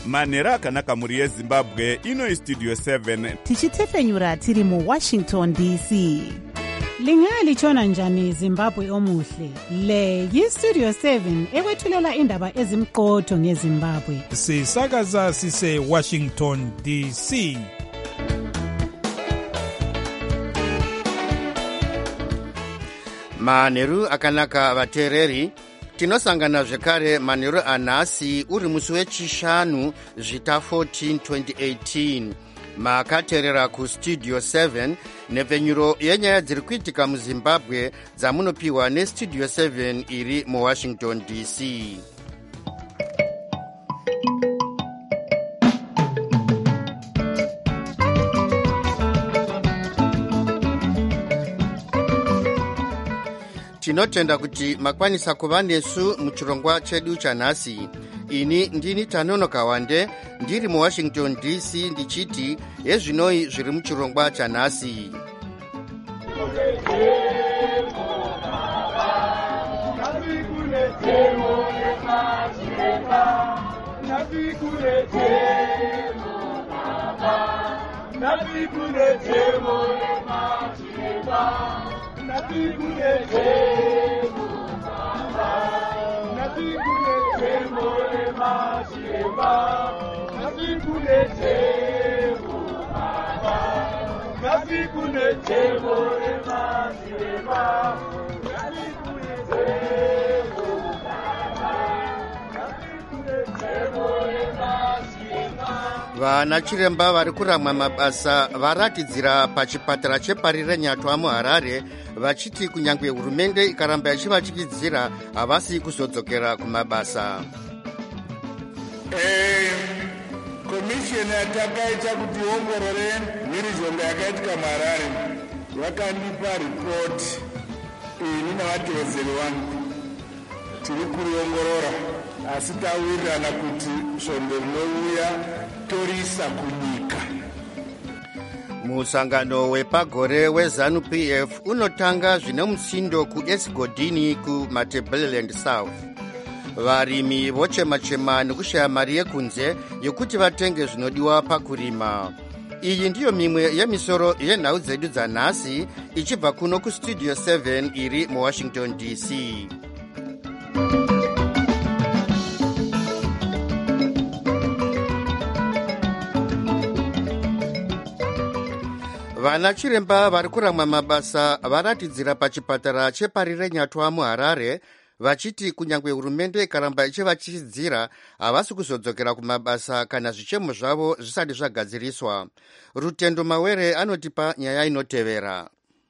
manhero akanaka mhuri yezimbabwe. Ino istudio 7 tichitefenyura tiri muWashington DC. Lingalitshona njani Zimbabwe omuhle? Le yiStudio 7 ekwethulela indaba ezimqotho ngeZimbabwe. Sisakaza sise Washington DC. Manheru akanaka vateereri, tinosangana zvekare manheru anhasi uri musi wechishanu zvita 14 2018. Makateerera kuStudio 7 nepfenyuro yenyaya dziri kuitika muZimbabwe dzamunopiwa neStudio 7 iri muWashington DC. Tinotenda kuti makwanisa kuva nesu muchirongwa chedu chanhasi. Ini ndini Tanonoka Wande, ndiri muWashington DC ndichiti ezvinoi zviri muchirongwa chanhasi. Vana chiremba vari kuramwa mabasa varatidzira pachipatara cheParire Nyatwa muHarare vachiti kunyange hurumende ikaramba ichivachikidzira havasi kuzodzokera kumabasa. Komisheni yatakaita kuti iongorore mhirizhonga yakaitika muHarare vakandipa ripoti ini navatevedzeri vangu tiri kuriongorora, asi tawirirana kuti svondo rinouya torisa kunyika. Musangano wepagore weZANU-PF unotanga zvine musindo kuEsgodini kuMatabeleland South. Varimi vochema-chema nekushaya mari yekunze yokuti vatenge zvinodiwa pakurima. Iyi ndiyo mimwe yemisoro yenhau dzedu dzanhasi ichibva kuno kuStudio 7 iri muWashington DC. Vana chiremba vari kuramwa mabasa varatidzira pachipatara cheParire Nyatwa muHarare vachiti kunyange hurumende ikaramba ichivachikidzira havasi kuzodzokera kumabasa kana zvichemo zvavo zvisati zvagadziriswa. Rutendo Mawere anotipa nyaya inotevera.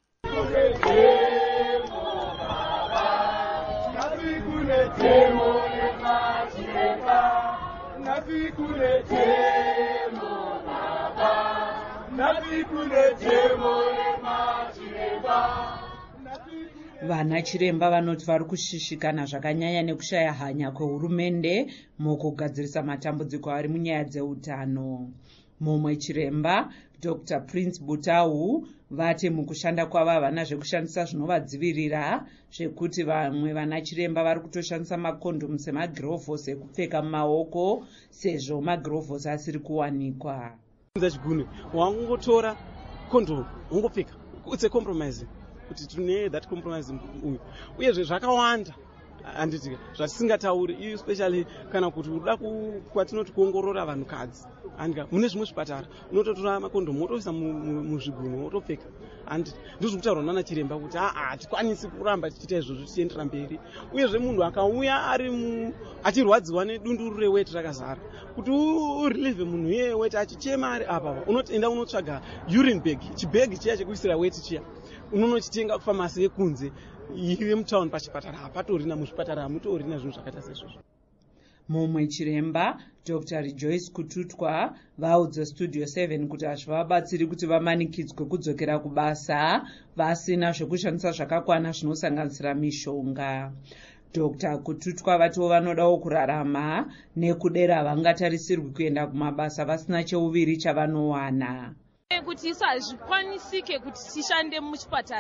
Vana chiremba vanoti vari kushishikana zvakanyanya nekushaya hanya kwehurumende mukugadzirisa matambudziko ari munyaya dzeutano. Mumwe chiremba Dr. Prince Butau vati mukushanda kwavo havana zvekushandisa zvinovadzivirira, zvekuti vamwe vana chiremba vari kutoshandisa makondomu semagirovhosi ekupfeka mumaoko sezvo magirovhosi asiri kuwanikwa. Chigune wangotora kondomu wongopfeka, it's a compromise kuti tune that compromise uyu, uyezve zvakawanda handiti zvatisingatauri, especially kana kuti uda kwatinoti kuongorora vanhukadzi. Andika mune zvimwe zvipatara unototora makondomu wotoisa muzvigunu wotopfeka. Handiti ndizvo kutaurwa nana chiremba kuti hatikwanisi kuramba tichiita izvozvo tichiendera mberi. Uyezve munhu akauya ari achirwadziwa nedunduru reweti rakazara, kuti urilive munhu iye weti achichema ari apa unotoenda unotsvaga urine bag, chibhegi chiya chekuisira weti chiya unonochitenga kufamasi yekunze ive mutaundi pachipatara. Hapatorina muzvipatara, hamutorina zvinhu zvakaita sezvozvo. Mumwe chiremba Dr. Rejoice Kututwa vaudza Studio 7 kuti hazvivabatsiri kuti vamanikidzwe kudzokera kubasa vasina zvekushandisa zvakakwana zvinosanganisira mishonga. Dr. Kututwa vatiwo vanodawo kurarama nekudera havangatarisirwi kuenda kumabasa vasina cheuviri chavanowana. Kuti isu hazvikwanisike kuti tishande muchipatara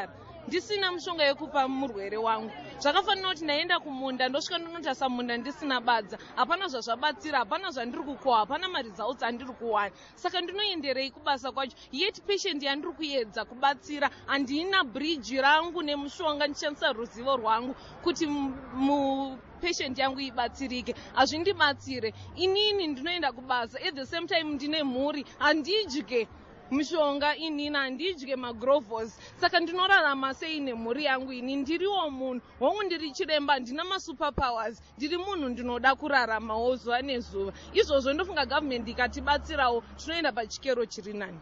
ndisina mushonga yekupa murwere wangu. Zvakafanira kuti ndaenda kumunda ndosvika ndinotasa munda ndisina badza, hapana zvazvabatsira, hapana zvandiri kukohwa, hapana maresults andiri kuwana. Saka ndinoenderei kubasa kwacho, yet patient yandiri kuedza kubatsira handina bridge rangu nemushonga ndichishandisa ruzivo rwangu kuti patient yangu ibatsirike. Hazvindibatsire. Inini ndinoenda kubasa, at the same time ndine mhuri, handidye mishonga inini, handidye magrovos. Saka ndinorarama sei nemhuri yangu ini? Ndiriwo munhu, hongu ndiri chiremba, ndina masuperpowers, ndiri munhu ndinoda kuraramawo zuva nezuva. Izvozvo ndofunga government ikatibatsirawo tinoenda pachikero chiri nani.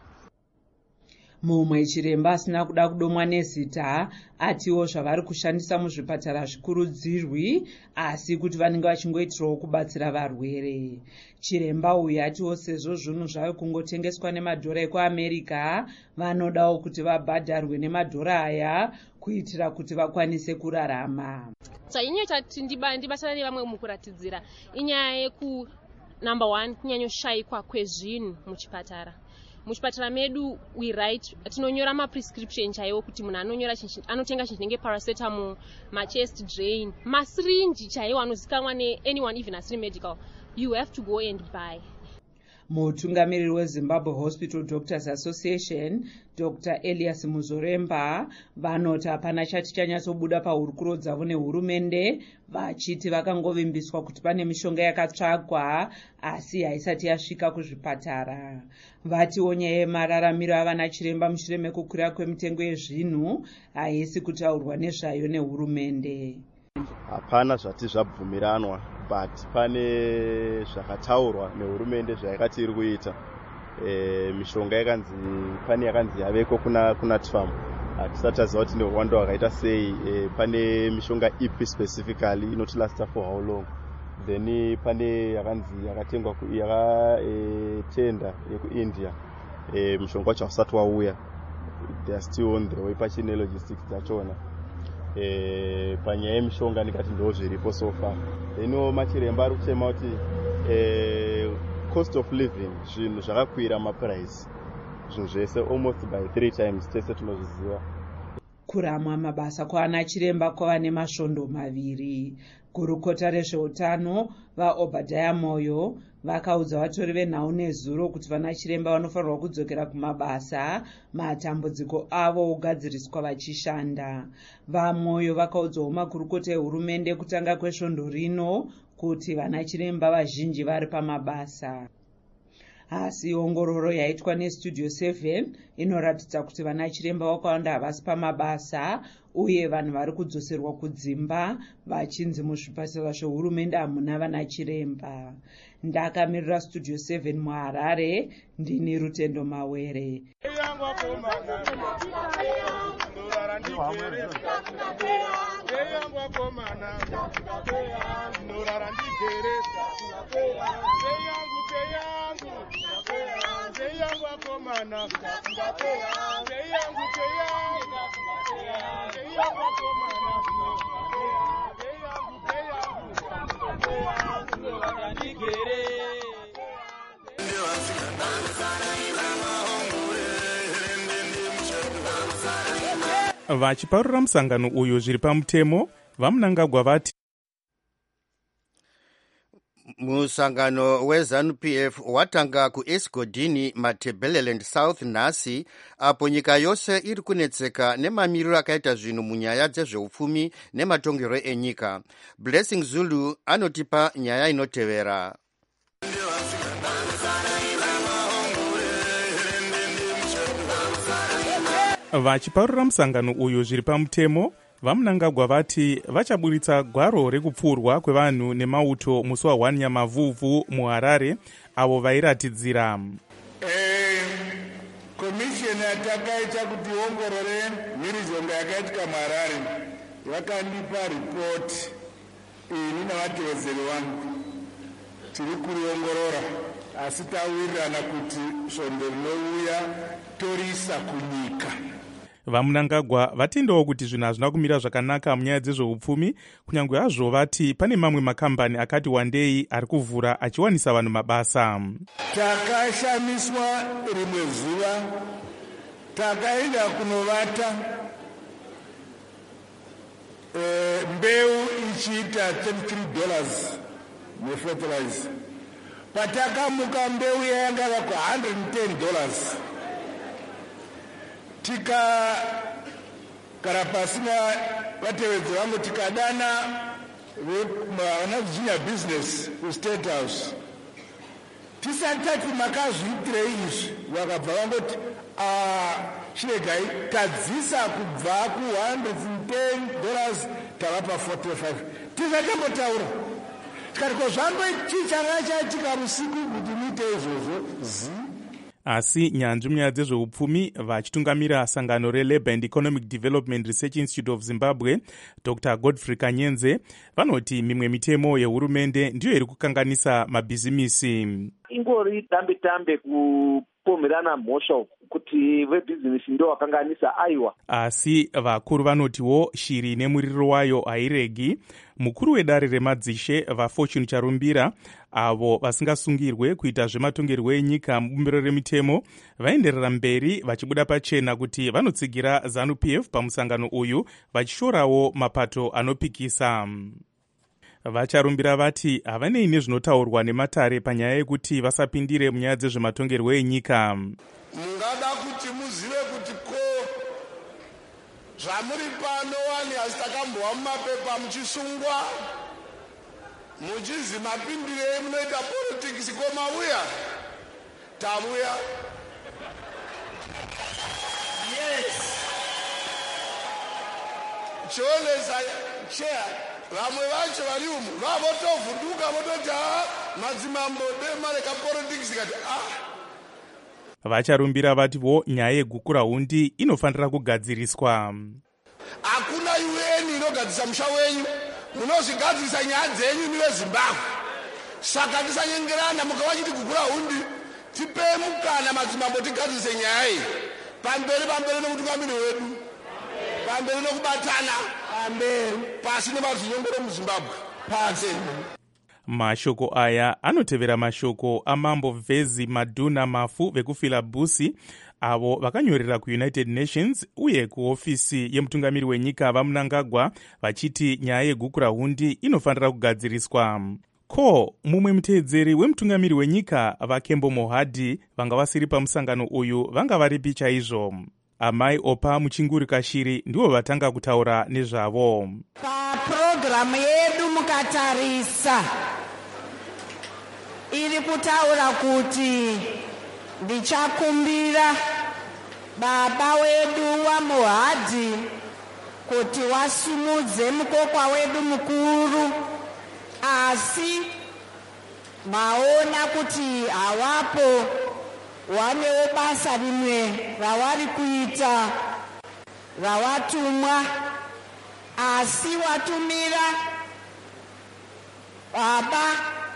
Mumwe chiremba asina kuda kudomwa nezita atiwo zvavari kushandisa muzvipatara zvikurudzirwi, asi kuti vanenge vachingoitirawo kubatsira varwere. Chiremba uyu atiwo sezvo zvinhu zvave kungotengeswa nemadhora ekuAmerica, vanodawo kuti vabhadharwe nemadhora aya kuitira kuti vakwanise kurarama. Chainyota kuti ndibatana nevamwe mukuratidzira inyaya yeku number 1 kunyanyoshaikwa kwezvinhu muchipatara. Muchipatara medu we write tinonyora prescription chaiwo kuti munhu anotenga chinhu chinenge paracetamol, chest drain, syringe chaiwo anozikanwa anyone even asiri medical. You have to go and buy. Mutungamiriri weZimbabwe Hospital Doctors Association, Dr. Elias Muzoremba, vanoti hapana chati chanyatsobuda pahurukuro dzavo nehurumende, vachiti vakangovimbiswa kuti pane mishonga yakatsvakwa asi haisati yasvika kuzvipatara. Vatiwo nyaya yemararamiro avana chiremba mushure mekukwira kwemitengo yezvinhu haisi kutaurwa nezvayo nehurumende. Hapana zvati zvabvumiranwa, but pane zvakataurwa nehurumende zvayakati iri kuita. Mishonga yakanzi pane yakanzi yaveko kuna TFAM. Hatisati taziva kuti nehwando hwakaita sei. Pane mishonga ipi specifically inoti lasta for how long. Then pane yakanzi yakatengwa yakatenda yekuIndia. Mishonga wacho hausati wauya. They are still on the way pachine logistics dzachona. Panyaya yemishonga ndikati ndozviripo so far. Ino machiremba ari kuchema kuti cost of living zvinhu zvakakwira maprice. Zvinhu zvese almost by 3 times tese tinozviziva. Kuramwa mabasa kwaana chiremba kwava nemasvondo maviri. Gurukota rezveutano vaObadiah Moyo vakaudza vatori venhau nezuro kuti vana chiremba vanofanirwa kudzokera kumabasa matambudziko avo ogadziriswa vachishanda. VaMoyo vakaudzawo magurukota ehurumende kutanga kwesvondo rino kuti vana chiremba vazhinji vari pamabasa. Asi ongororo yaitwa neStudio 7 inoratidza kuti vana chiremba vakawanda havasi pamabasa uye vanhu vari kudzoserwa kudzimba vachinzi muzvipatara zvehurumende hamuna vana chiremba. Ndakamirira Studio 7 muHarare, ndini Rutendo Mawere. Vachiparura musangano uyu zviri pamutemo, vaMnangagwa vati musangano weZANU-PF watanga kuEsgodini, Matabeleland South nhasi, apo nyika yose iri kunetseka nemamiriro akaita zvinhu munyaya dzezveupfumi nematongero enyika. Blessing Zulu anotipa nyaya inotevera. Vachiparura musangano uyu zviri pamutemo, vaMnangagwa vati vachaburitsa gwaro rekupfurwa kwevanhu nemauto musi wa1 Nyamavhuvhu muHarare avo vairatidzira. Komisheni yatakaita kuti iongorore mhirizhonga yakaitika muHarare vakandipa ripoti ini navatevedzeri vangu tiri kuriongorora, asi tawirirana kuti svondo rinouya torisa kunyika. VaMnangagwa vatendawo kuti zvinhu hazvina kumira zvakanaka munyaya dzezveupfumi, kunyange hazvo vati pane mamwe makambani akati wandei ari kuvhura achiwanisa vanhu mabasa. Takashamiswa rimwe zuva, takaenda kunovata mbeu ichiita $33 nefertilizer. Patakamuka mbeu yanga kwa $110. Tikagara pasi navatevedzi vangu tikadana vana Virginia business kuState House. Tisati tati makazviitirei izvi, vakabva vangoti chiregai tadzisa kubva $110 tavapa $45. Tisati tambotaura tikati ko zvambochichanga chaitika rusiku kuti muite izvozvo asi nyanzvi munyaya dzezveupfumi vachitungamira sangano reLabour and Economic Development Research Institute of Zimbabwe, Dr. Godfrey Kanyenze, vanoti mimwe mitemo yehurumende ndiyo iri kukanganisa mabhizimisi. Ingori tambe kupomerana mhosva kuti vebhizinesi ndo vakanganisa aiwa. Asi vakuru vanotiwo shiri nemuriro wayo hairegi. Mukuru wedare remadzishe vaFortune Charumbira, avo vasingasungirwe kuita zvematongerwo enyika mubumbiro remitemo, vaenderera mberi vachibuda pachena kuti vanotsigira ZANU-PF pamusangano uyu vachishorawo mapato anopikisa. Vacharumbira vati havanei nezvinotaurwa nematare panyaya yekuti vasapindire munyaya dzezvematongerwo enyika. Mungada kuti muzive kuti ko zvamuri pano wani hazitakambowa mumapepa muchisungwa muchizi mapindirei munoita politics komauya tamuya. Yes. Chionesa chair vamwe vacho vari umu vavotovhunduka vototi madzimambo demareka politics kati Vacharumbira vatiwo nyaya yegukurahundi inofanira kugadziriswa. Hakuna UN inogadzisa musha wenyu, munozvigadzisa nyaya dzenyu niwe Zimbabwe. Saka tisanyengerana mukavachiti gukurahundi, tipe mukana madzimambo tigadzise nyaya iyi. Pamberi nokutungamiri wedu. Pamberi nokubatana. Pasi nevazinyongoro muZimbabwe. Pasi. Mashoko aya anotevera mashoko amambo Vezi Maduna Mafu vekuFilabusi, avo vakanyorera kuUnited Nations uye kuofisi yemutungamiri wenyika vaMnangagwa vachiti nyaya yegukurahundi inofanira kugadziriswa. Ko mumwe muteedzeri wemutungamiri wenyika vaKembo Mohadi vanga vasiri pamusangano uyu vanga varipi chaizvo. Amai Opa Muchinguri Kashiri ndivo vatanga kutaura nezvavo. Papurogiramu yedu mukatarisa iri kutaura kuti ndichakumbira baba wedu waMohadi kuti wasumudze mukokwa wedu mukuru, asi maona kuti hawapo, wanewo basa rimwe ravari kuita rawatumwa, asi watumira baba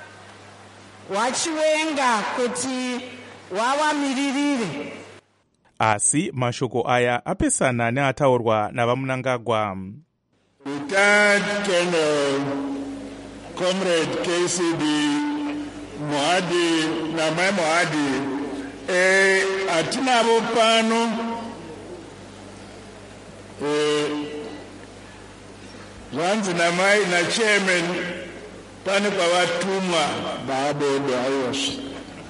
wachiwenga kuti wawamiririre. Asi mashoko aya apesana neataurwa navaMnangagwa. Retired Colonel Comrade KCB Mohadi namai Mohadi hatinavo pano. Zvanzi namai nachairman pane kwavatumwa baabedu aiwasvi.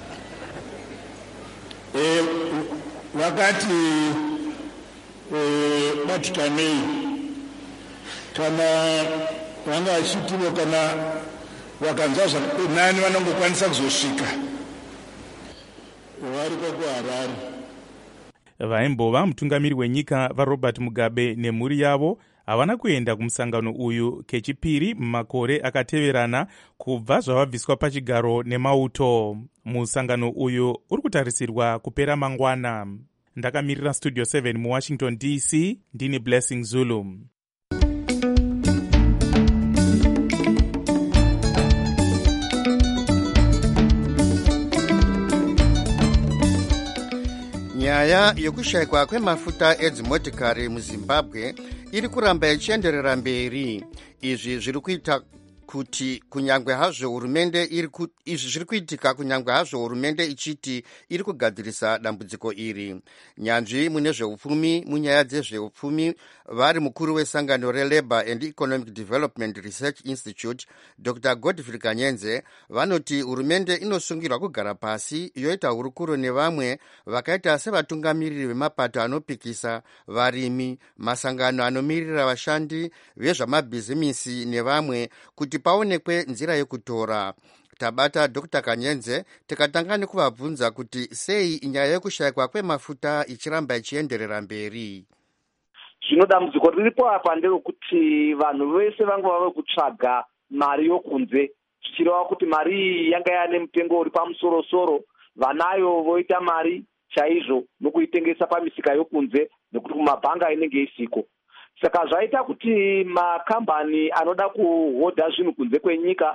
Vakati batikanei kana vanga vachitivo kana vakanzwa nani vanongokwanisa kuzosvika variko kuHarare. Vaimbova mutungamiri wenyika vaRobert Mugabe nemhuri yavo havana kuenda kumusangano uyu kechipiri mumakore akateverana kubva zvavabviswa pachigaro nemauto. Musangano uyu uri kutarisirwa kupera mangwana. Ndakamirira Studio 7 muWashington DC, ndini Blessing Zulu. Nyaya yokushayikwa kwemafuta edzimotikari muZimbabwe iri kuramba ichienderera mberi. Izvi zviri kuita kuti kunyangwe hazvo hurumende izvi zviri kuitika kunyangwe hazvo hurumende ichiti iri kugadzirisa dambudziko iri. Nyanzvi mune zveupfumi munyaya dzezveupfumi vari mukuru wesangano reLabour and Economic Development Research Institute Dr. Godfrey Kanyenze vanoti hurumende inosungirwa kugara pasi yoita hurukuro nevamwe vakaita sevatungamiriri vemapato anopikisa, varimi, masangano anomirira vashandi vezvamabhizimisi nevamwe kuti paonekwe nzira yekutora. Tabata Dr. Kanyenze tikatanga nekuvabvunza kuti sei nyaya yekushayikwa kwemafuta ichiramba ichienderera mberi. Zvino dambudziko riripo apa nderekuti vanhu vese vange vave kutsvaga mari yokunze, zvichireva kuti mari iyi yanga yane mutengo uri pamusoro-soro, vanayo voita mari chaizvo nokuitengesa pamisika yokunze nekuti kumabhanga inenge isiko. Saka zvaita kuti makambani anoda kuhodha zvinhu kunze kwenyika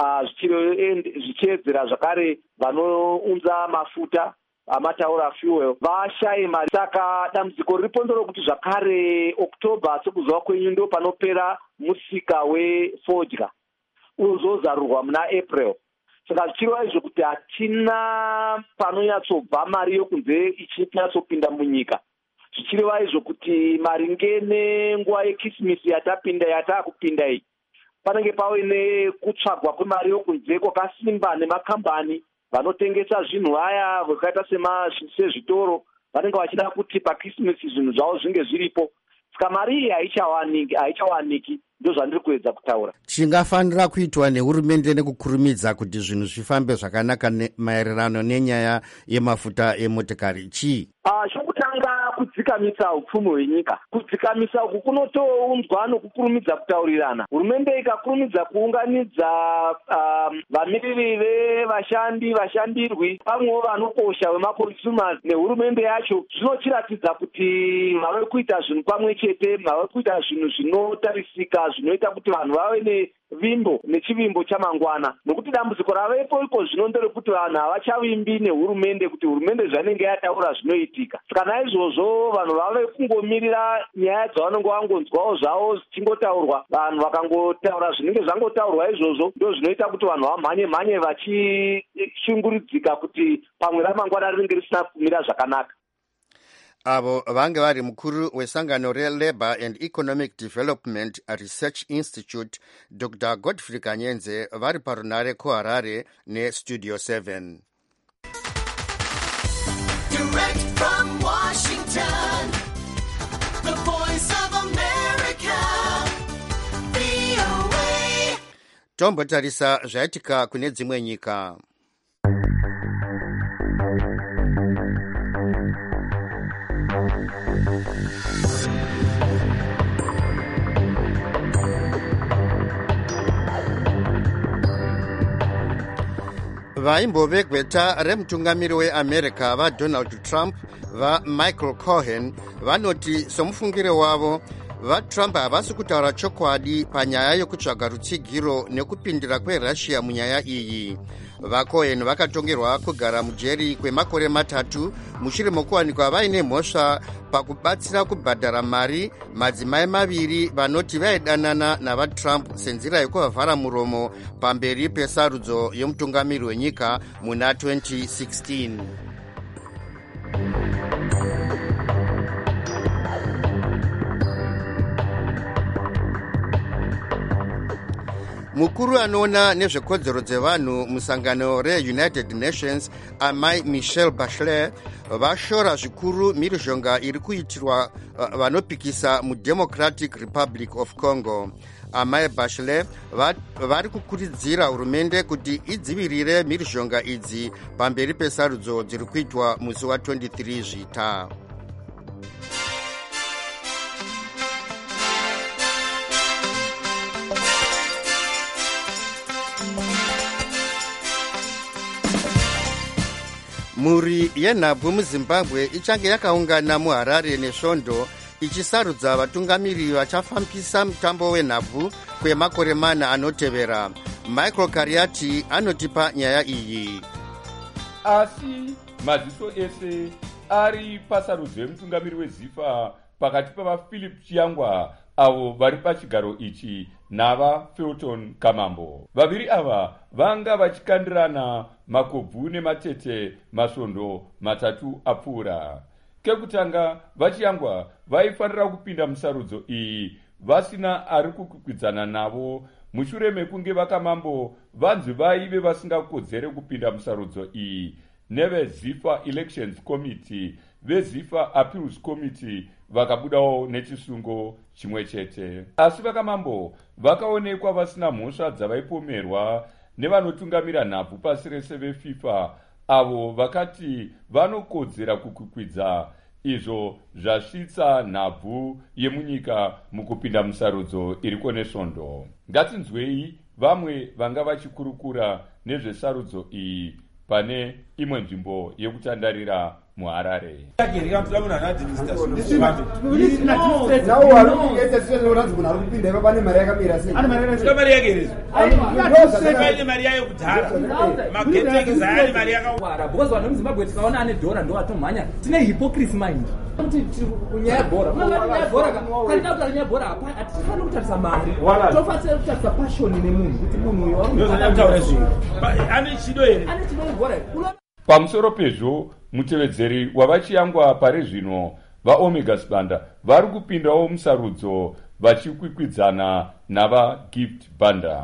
zvichiedzera zvakare vanounza mafuta amataura fuel vashaye mari. Saka dambudziko riripo nderokuti zvakare Oktoba sekuzuva kwenyu ndo panopera musika wefodya uzozarurwa muna April. Saka zvichireva izvo kuti hatina panonyatsobva mari yokunze ichinyatsopinda munyika. Zvichireva izvo kuti maringe nenguva yekrisimisi yatakupinda iyi panenge pave nekutsvagwa kwemari yokunze kwakasimba nemakambani vanotengesa zvinhu vaya vakaita sezvitoro vanenge vachida kuti pakrisimisi zvinhu zvavo zvinge zviripo. Saka mari iyi haichawaniki, ndozvandiri kuedza kutaura. Chingafanira kuitwa nehurumende nekukurumidza kuti zvinhu zvifambe zvakanaka maererano nenyaya yemafuta emotikari chii? Chokutanga kudzikamisa upfumi hwenyika. Kudzikamisa uku kunotounzwa nokukurumidza kutaurirana. Hurumende ikakurumidza kuunganidza vamiriri vevashandi, vashandirwi, pamwewo vanokosha vemaconsumers nehurumende yacho, zvinochiratidza kuti vave kuita zvinhu pamwe chete, vave kuita zvinhu zvinotarisika, zvinoita kuti vanhu vave nevimbo nechivimbo chamangwana. Nokuti dambudziko ravepo iko zvino nderekuti vanhu havachavimbi nehurumende kuti hurumende zvanenge yataura zvinoitika. Saka naizvozvo vanhu vave kungomirira nyaya dzavanenge vangonzwawo zvavo zvichingotaurwa, vanhu vakangotaura zvinenge zvangotaurwa izvozvo, ndo zvinoita kuti vanhu vamhanye vachishunguridzika kuti pamwe ramangwana rinenge risina kumira zvakanaka. Avo vange vari mukuru wesangano reLabour and Economic Development Research Institute Dr. Godfrey Kanyenze vari parunare kuHarare neStudio 7. Direct from Washington, the voice of America, VOA. Tombotarisa zvaitika kune dzimwe nyika. Vaimbo gweta remutungamiri weAmerica vaDonald Trump vaMichael Cohen vanoti somufungiro wavo vaTrump havasi kutaura chokwadi panyaya yokutsvaga rutsigiro nekupindira kweRussia munyaya iyi. VaCohen vakatongerwa kugara mujeri kwemakore 3 mushure mokuwanikwa vaine mhosva pakubatsira kubhadhara mari madzimai 2 vanoti vaidanana navaTrump senzira yekuvavhara muromo pamberi pesarudzo yomutungamiri wenyika muna 2016. Mukuru anoona nezvekodzero dzevanhu musangano reUnited Nations amai Michelle Bachelet vashora zvikuru mhirizhonga iri kuitirwa vanopikisa muDemocratic Republic of Congo. Amai Bachelet vari kukurudzira hurumende kuti idzivirire mhirizhonga idzi pamberi pesarudzo dziri kuitwa musi wa23 Zvita. Mhuri yenhabvu muZimbabwe ichange yakaungana muHarare nesvondo ichisarudza vatungamiri vachafambisa mutambo wenhabvu kwemakore 4 anotevera. Michael Kariati anotipa nyaya iyi. Asi maziso ese ari pasarudzo yemutungamiri weZIFA pakati pavaPhilip Chiyangwa avo vari pachigaro ichi navaFelton Kamambo. Vaviri ava vanga vachikandirana makobvu nematete masvondo matatu apfuura. Kekutanga vachiyangwa vaifanira kupinda musarudzo iyi vasina ari kukwikwidzana navo mushure mekunge vaKamambo vanzi vaive vasingakodzere kupinda musarudzo iyi neveZIFA Elections Committee veZIFA Appeals Committee vakabudawo nechisungo chimwe chete. Asi vaKamambo vakaonekwa vasina mhosva dzavaipomerwa nevanotungamira nhabvu pasi rese veFIFA avo vakati vanokodzera kukwikwidza izvo zvasvitsa nhabvu yemunyika mukupinda musarudzo iriko nesvondo. Ngatinzwei vamwe vanga vachikurukura nezvesarudzo iyi pane imwe nzvimbo yekutandarira muHarare. Pamusoro pezvo mutevedzeri wavachiyangwa pari zvino vaOmega Sibanda vari kupindawo musarudzo vachikwikwidzana navaGift Banda.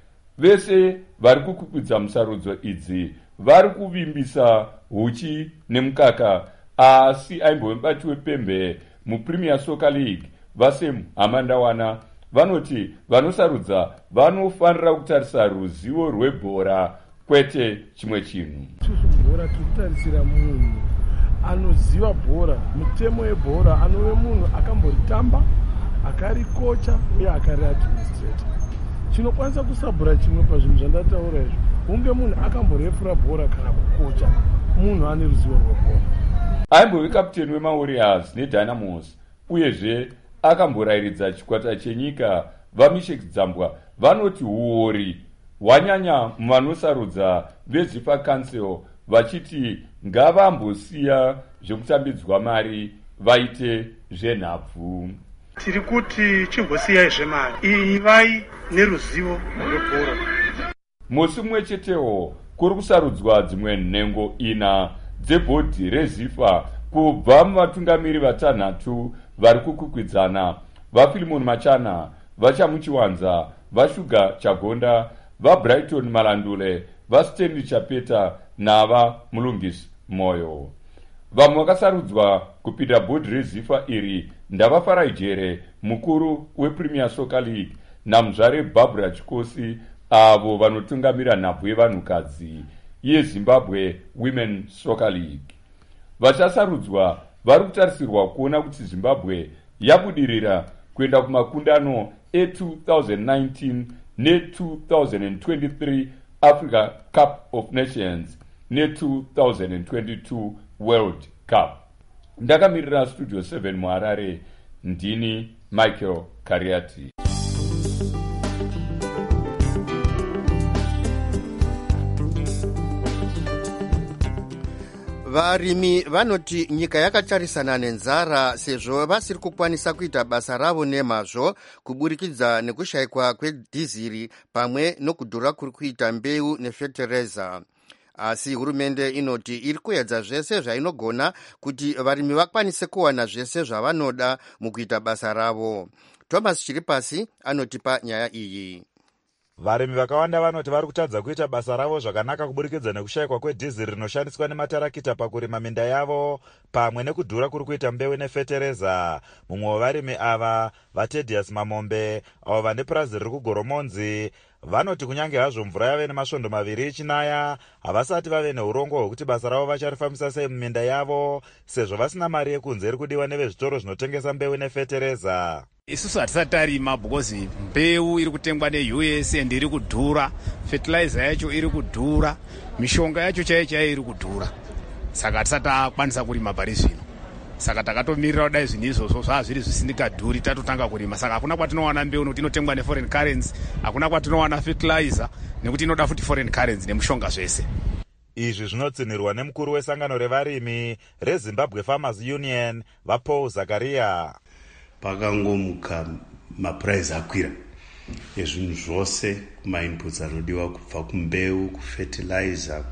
Vese vari kukwikwidzana musarudzo idzi vari kuvimbisa huchi nemukaka, asi aimbove mubati wepembe muPremier Soccer League vaSam Hamandawana vanoti vanosarudza vanofanira kutarisa ruzivo rwebhora kwete chimwe chinhu. Bhora turitarisira munhu anoziva bhora, mutemo webhora, anove munhu akamboritamba, akarikocha uye akariadministrata. Chinokwanisa kusabhura chimwe pazvinhu zvandataura izvo, hunge munhu akamborefura bhora kana kukocha, munhu ane ruzivo rwebhora. Aimbove kapteni wemaWarriors neDynamos uyezve akamborayiridza chikwata chenyika vaMishek Dzambwa vanoti huori hwanyanya muvanosarudza veZIFA Council vachiti ngavambosiya zvekutambidzwa mari vaite zvenhabvu. Tiri kuti chimbosiyai zvemari, ivai neruzivo rwebhora. Musi mumwe chetewo kuri kusarudzwa dzimwe nhengo ina dzebhodhi reZIFA kubva muvatungamiri vatanhatu vari kukwikwidzana vaFilimon Machana, vaChamuchiwanza, vaShuga Chagonda, vaBrighton Malandule, vaStanley Chapeta navaMulungisi Moyo. Vamwe vakasarudzwa kupinda bhodhi reZIFA iri ndavaFarai Jere, mukuru wePremier Soccer League, namuzvare Barbara Chikosi, avo vanotungamira nhabvu yevanhukadzi yeZimbabwe Women Soccer League. Vachasarudzwa vari kutarisirwa kuona kuti Zimbabwe yabudirira kuenda kumakundano e2019 ne2023 Africa Cup of Nations ne2022 World Cup. Ndakamirira Studio 7 muHarare, ndini Michael Kariati. Varimi vanoti nyika yakatarisana nenzara sezvo vasiri kukwanisa kuita basa ravo nemazvo kuburikidza nekushayikwa kwedhiziri pamwe nokudhura kuri kuita mbeu nefetereza. Asi hurumende inoti iri kuedza zvese zvainogona kuti varimi vakwanise kuwana zvese zvavanoda mukuita basa ravo. Thomas Chiripasi anotipa nyaya iyi. Varimi vakawanda vanoti vari kutadza kuita basa ravo zvakanaka kuburikidza nekushayikwa kwedhiziri rinoshandiswa nematarakita pakurima minda yavo pamwe nekudhura kuri kuita mbeu nefetereza. Mumwe wevarimi ava, vaTedius Mamombe, avo vane purazi riri kuGoromonzi, vanoti kunyange hazvo mvura yave nemasvondo maviri ichinaya, havasati vave neurongo hwekuti basa ravo vacharifambisa sei muminda yavo sezvo vasina mari yekunze iri kudiwa nevezvitoro zvinotengesa mbeu nefetereza. Isusu hatisati tarima because mbeu iri kutengwa neUS and iri kudhura, fertilizer yacho iri kudhura, mishonga yacho chaiyo iri kudhura. Saka hatisati takwanisa kurima pari zvino. Saka takatomirira kudai zvinhu izvozvo zvazviri zvisindikadhuri tatotanga kurima. Saka hakuna kwatinowana mbeu nekuti inotengwa neforeign currency, hakuna kwatinowana fertilizer nekuti inoda futi foreign currency nemishonga zvese. Izvi zvinotsinirwa nemukuru wesangano revarimi reZimbabwe Farmers Union, vaPaul Zakaria. Pakangomuka mapuraizi akwira ezvinhu zvose kumainputs anodiwa kubva kumbeu, kufertilizer,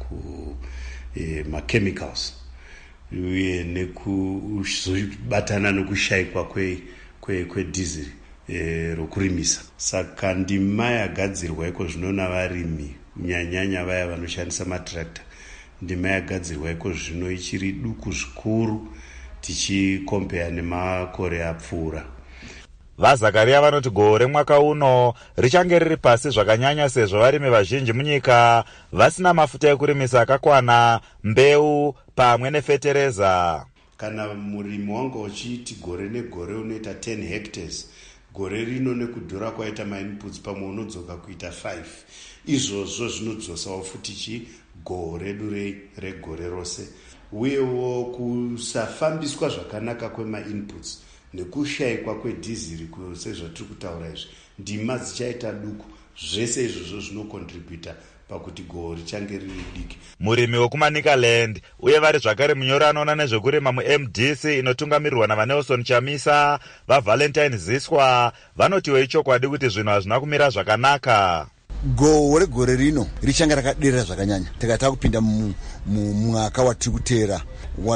kumachemicals uye nekuzobatana nekushayikwa kwedhiziri rokurimisa. Saka ndima yagadzirwa iko zvino navarimi kunyanyanya vaya vanoshandisa matractor, ndima yagadzirwa iko zvino ichiri duku zvikuru tichikompeya nemakore apfuura. VaZakaria vanoti gore mwaka uno richange riri pasi zvakanyanya sezvo varimi vazhinji munyika vasina mafuta ekurimisa akakwana, mbeu pamwe nefetereza. Kana murimi wanga uchiti gore negore unoita 10 hectares, gore rino nekudhura kwaita mainputs pamwe unodzoka kuita 5. Izvozvo zvinodzosawo futi gore redu regore rose. Uyewo kusafambiswa zvakanaka kwemainputs nekushayikwa kwedhiziri sezvatiri kutaura izvi, ndima dzichaita duku. Zvese izvozvo zvinokontributa pakuti gore richange riri diki. Murimi wekuManicaland uye vari zvakare munyori anoona nezvekurima muMDC inotungamirirwa naVanelson Chamisa, vaValentine Ziswa vanotiwo ichokwadi kuti zvinhu hazvina kumira zvakanaka. Gore rino richanga rakaderera zvakanyanya. Takataka kupinda mwaka watiri kuteera wa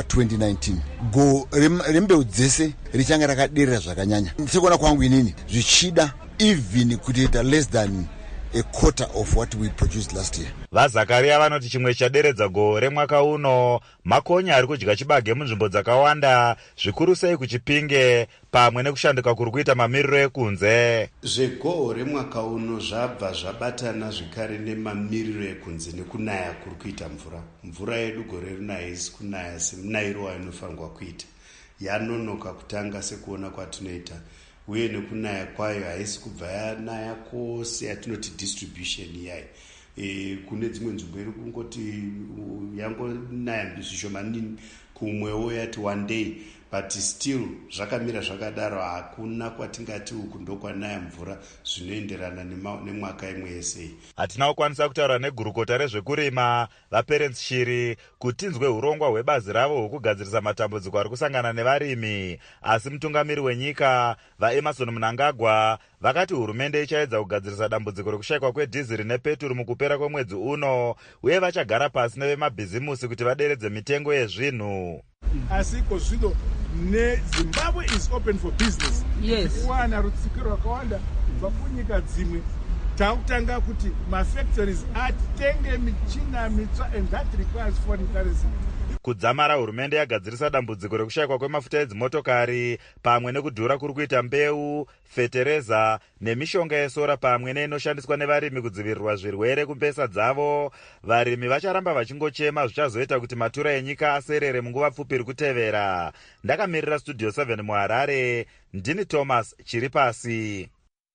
2019. Rembeu dzese richanga rakaderera zvakanyanya. Sekuona kwangu inini zvichida even kuita less than a quarter of what we produced last year. VaZakaria vanoti chimwe chaderedza gore mwaka uno makonya ari kudya chibage munzvimbo dzakawanda, zvikuru sei kuChipinge pamwe nekushanduka kuri kuita mamiriro ekunze. Zvegore mwaka uno zvabva zvabatana zvekare nemamiriro ekunze nekunaya kuri kuita mvura. Mvura yedu gore rino haisi kunaya semunayiro wainofanirwa kuita. Yanonoka kutanga sekuona kwatinoita. Uye nekunaya kwayo haisi kubva yanaya kwose yatinoti distribution yayo. Kune dzimwe nzvimbo iri kungoti yangonaya zvishomanini, kumwewo yati one day, but still zvakamira zvakadaro hakuna kwatingati uku ndokwanaya mvura zvinoenderana nemwaka imwe yese. Hatina kukwanisa kutaura negurukota rezvekurima vaParents Shiri kuti tinzwe urongwa hwebazi ravo hwekugadzirisa matambudziko ari kusangana nevarimi, asi mutungamiri wenyika vaEmerson Mnangagwa vakati hurumende ichaedza kugadzirisa dambudziko rekushayikwa kwedhiziri nepeturu mukupera kwemwedzi uno, uye vachagara pasi nevemabhizimusi kuti vaderedze mitengo yezvinhu. Asi kozvino neZimbabwe is open for business. Yes. Kuwana rutsikiro rwakawanda kubva kunyika dzimwe. Takutanga kuti mafactories atenge michina mitsva, and that requires foreign currency. Kudzamara hurumende yagadzirisa dambudziko rekushayikwa kwemafuta edzimotokari pamwe nekudhura kuri kuita mbeu, fetereza nemishonga yesora pamwe neinoshandiswa nevarimi kudzivirirwa zvirwere kumbesa dzavo. Varimi vacharamba vachingochema zvichazoita kuti matura enyika aserere munguva pfupi iri kutevera. Ndakamirira Studio 7 muHarare, ndini Thomas Chiripasi.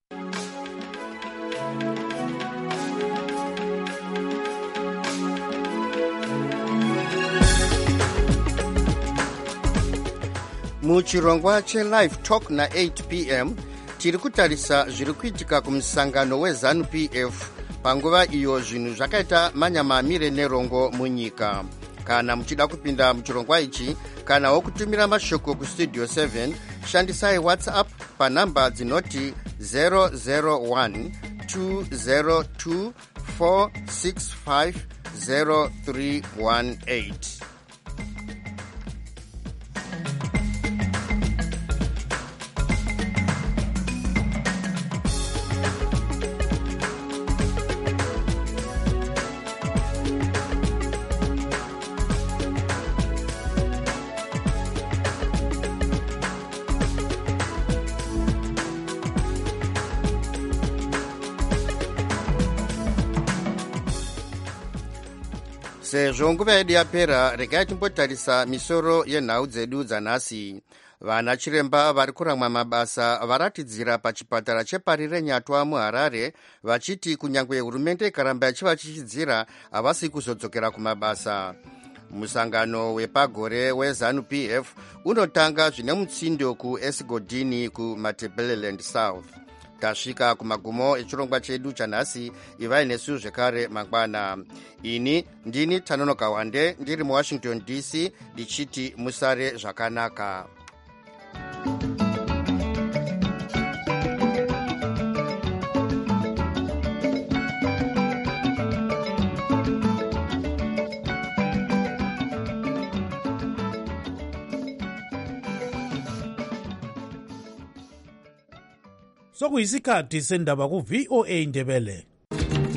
Muchirongwa cheLive Talk na 8 p.m. tiri kutarisa zviri kuitika kumusangano weZANU-PF panguva iyo zvinhu zvakaita manyamamire nerongo munyika. Kana muchida kupinda muchirongwa ichi kana wokutumira mashoko kuStudio 7, shandisai WhatsApp panhamba dzinoti 001 202 465 0318. Sezvo nguva yedu yapera, regai timbotarisa misoro yenhau dzedu dzanhasi. Vana chiremba vari kuramwa mabasa varatidzira pachipatara cheParire Nyatwa muHarare vachiti kunyangwe hurumende ikaramba ichivachichidzira havasi kuzodzokera kumabasa. Musangano wepagore weZANU-PF unotanga zvine mutsindo kuEsgodini kuMatabeleland South. Tasvika kumagumo echirongwa chedu chanhasi. Ivai nesu zvekare mangwana. Ini ndini Tanonoka Wande ndiri muWashington DC ndichiti musare zvakanaka. sokuyisikhathi sendaba ku-VOA Ndebele.